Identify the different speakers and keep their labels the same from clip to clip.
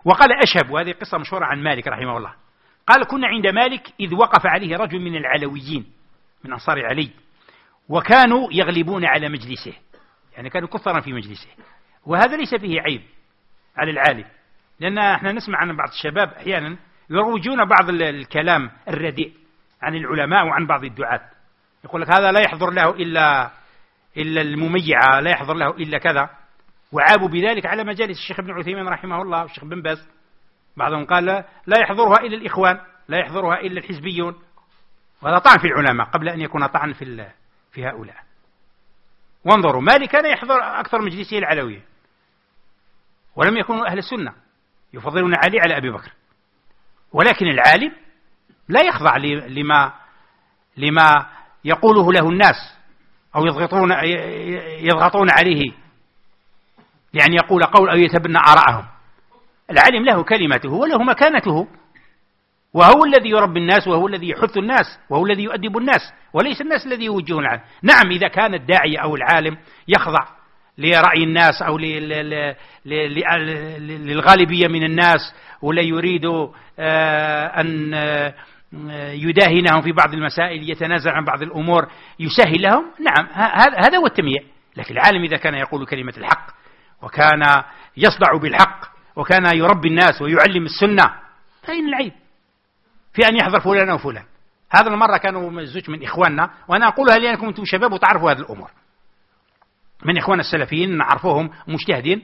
Speaker 1: وقال أشهب، وهذه قصة مشهورة عن مالك رحمه الله، قال كنا عند مالك إذ وقف عليه رجل من العلويين من أنصار علي، وكانوا يغلبون على مجلسه، يعني كانوا كثرا في مجلسه، وهذا ليس فيه عيب على العالم، لأن احنا نسمع عن بعض الشباب أحيانا يروجون بعض الكلام الرديء عن العلماء وعن بعض الدعاة، يقول لك هذا لا يحضر له إلا المميعة، لا يحضر له إلا كذا، وعابوا بذلك على مجالس الشيخ ابن عثيمين رحمه الله والشيخ بن باز. بعضهم قال لا يحضرها إلا الإخوان، لا يحضرها إلا الحزبيون، وهذا طعن في العلماء قبل أن يكون طعن في هؤلاء. وانظروا مالك كان يحضر أكثر مجلسه العلوية، ولم يكونوا أهل السنة يفضلون علي على أبي بكر، ولكن العالم لا يخضع لما يقوله له الناس أو يضغطون عليه لأن يقول قول أو يتبنى آراءهم. العالم له كلمته وله مكانته، وهو الذي يربي الناس، وهو الذي يحث الناس، وهو الذي يؤدب الناس، وليس الناس الذي يوجهون العالم. نعم إذا كان الداعية أو العالم يخضع لرأي الناس أو للغالبية من الناس، ولا يريد أن يداهنهم في بعض المسائل، يتنازع عن بعض الأمور، يسهل لهم، نعم هذا هو التمييع. لكن العالم إذا كان يقول كلمة الحق، وكان يصدع بالحق، وكان يربي الناس ويعلم السنة، فأين العيب في أن يحضر فلان أو فلان؟ هذا المرة كانوا مزوج من إخواننا، وأنا أقولها لأنكم أنتم شباب وتعرفوا هذه الأمور، من إخوان السلفيين نعرفوهم مجتهدين،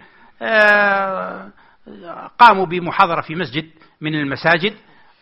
Speaker 1: قاموا بمحاضرة في مسجد من المساجد،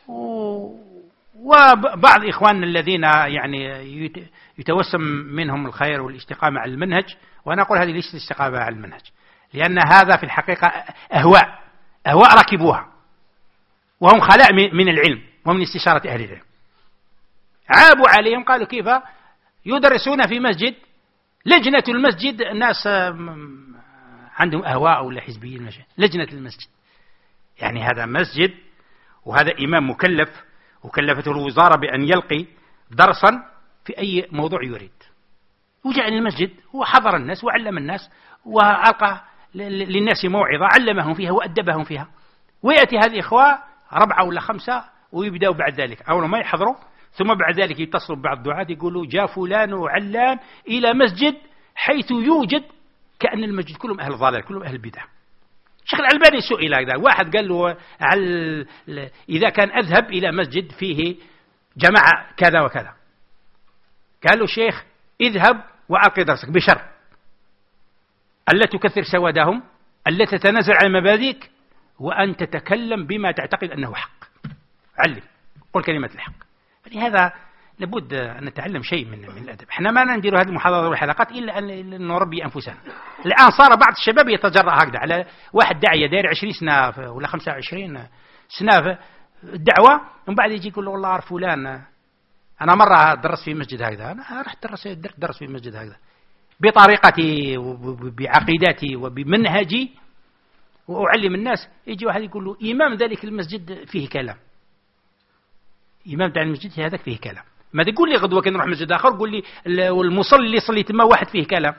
Speaker 1: وبعض إخواننا الذين يعني يتوسم منهم الخير والاستقامة على المنهج، وأنا أقول هذه ليست الاستقامة على المنهج، لأن هذا في الحقيقة أهواء ركبوها، وهم خلاء من العلم ومن استشارة أهل العلم. عابوا عليهم، قالوا كيف يدرسون في مسجد، لجنة المسجد الناس عندهم أهواء ولا حزبيين، لجنة المسجد يعني هذا مسجد، وهذا إمام مكلف، وكلفته الوزارة بأن يلقي درسا في أي موضوع يريد، وجاء المسجد وحضر الناس وعلم الناس وألقى للناس موعظة علمهم فيها وأدبهم فيها، ويأتي هذه الإخوة 4 ولا 5 ويبدأوا بعد ذلك أولا ما يحضروا، ثم بعد ذلك يتصلوا ببعض الدعاة يقولوا جاء فلان وعلان إلى مسجد حيث يوجد، كأن المسجد كلهم أهل ضلال، كلهم أهل بدعة. الشيخ الألباني سئل هذا، واحد قال له إذا كان أذهب إلى مسجد فيه جماعة كذا وكذا، قال له شيخ اذهب وألقي درسك بشرط ألا تكثر سوادهم، ألا تتنازل عن مبادئك، وأن تتكلم بما تعتقد أنه حق، علم، قل كلمة الحق. فلهذا لابد أن نتعلم شيء من الأدب. احنا ما ندير هذه المحاضرات والحلقات إلا أن نربي أنفسنا. الآن صار بعض الشباب يتجرأ هكذا على واحد داعية داير 20 سنة ولا 25 سنة الدعوة، ومن بعد يجي يقول له والله أعرف فلان، أنا مرة درست في مسجد هكذا، أنا رحت درس في مسجد هكذا بطريقتي وبعقيدتي وبمنهجي وأعلم الناس. يجي واحد يقول له إمام ذلك المسجد فيه كلام، إمام ذلك المسجد هذاك فيه كلام، ما تقول لي غدوة كنروح مسجد آخر قول لي المصلي اللي صلي تما واحد فيه كلام،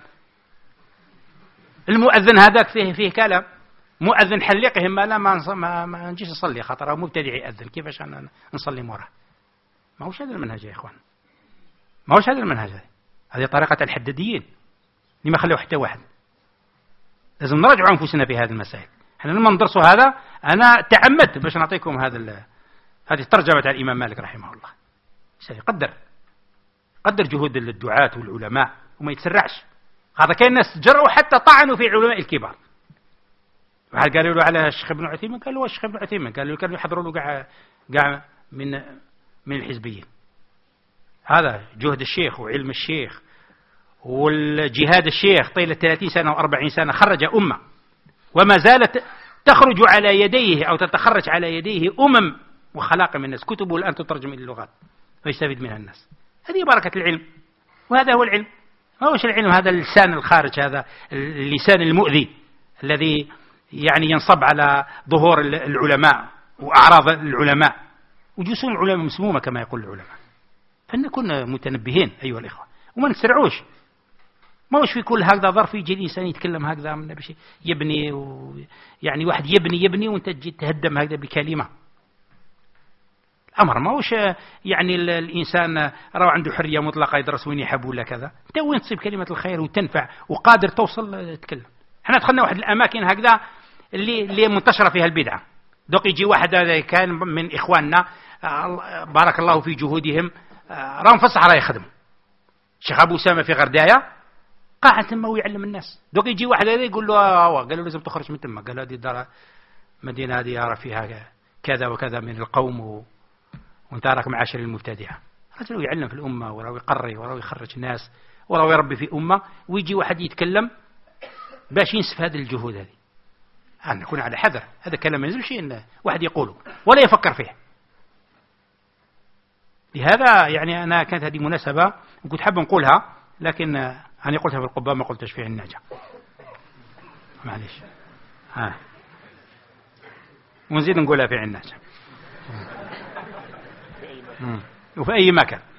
Speaker 1: المؤذن هذاك فيه كلام، مؤذن حلقهم ما نجيش نصلي خاطر مبتدع يأذن، كيفاش أنا نصلي موراه؟ ما هوش هذا المنهج يا إخوان، ما هوش هذا المنهج، هذه طريقة الحداديين لما خلوا حتى واحد. لازم نراجع أنفسنا في هذه المسائل. احنا لما ندرسوا هذا أنا تعمدت باش نعطيكم هذه الترجمة على الإمام مالك رحمه الله. قدر جهود الدعاة والعلماء وما يتسرعش. هذا كان الناس جرؤوا حتى طعنوا في العلماء الكبار. واحد قالوا له على الشيخ ابن عثيمين، قال له الشيخ ابن عثيمين، قالوا كانوا يحضروا له قاع من الحزبيين. هذا جهد الشيخ وعلم الشيخ والجهاد الشيخ طيلة 30 سنة و40 سنة، خرج أمة وما زالت تخرج على يديه أو تتخرج على يديه وخلاق من الناس، كتبه الآن تترجم إلى اللغات ويستفيد منها الناس. هذه بركة العلم، وهذا هو العلم. ما هوش العلم هذا اللسان الخارج، هذا اللسان المؤذي الذي يعني ينصب على ظهور العلماء وأعراض العلماء وجسوم العلماء مسمومة كما يقول العلماء. فلنكن متنبهين أيها الإخوة وما نسرعوش. ما وش في كل هكذا ظرف يجي الإنسان يتكلم هكذا من بشيء يبني يعني واحد يبني وانت تجي تهدم هكذا بكلمة. الأمر ما وش يعني الإنسان راه عنده حرية مطلقة يدرس وين يحب ولا كذا، انت وين تصيب كلمة الخير وتنفع وقادر توصل تتكلم. احنا دخلنا واحد الأماكن هكذا اللي منتشرة فيها البدعة، دوك يجي واحد هذا كان من إخواننا بارك الله في جهودهم راهم في الصحراء يخدم، الشيخ أبو أسامة في غرداية قاعد ثم ويعلم الناس. دوك يجي واحد هذا يقول له قالوا لازم تخرج من تما، قالوا هذه الدار مدينة هذه يرى فيها كذا وكذا من القوم وانت راك معاشر المبتدعة. رجل يعلم في الأمة وراه يقري وراه يخرج الناس وراه يربي في أمة، ويجي واحد يتكلم باش ينسف هذه الجهود هذه. نكون على حذر، هذا كلام ما ينزل شيء واحد يقوله ولا يفكر فيه. لهذا يعني أنا كانت هذه مناسبة وكنت حاب نقولها، لكن أنا قلتها في القبة ما قلتش في الناجة، معليش. ونزيد نقولها في الناجة وفي أي مكان.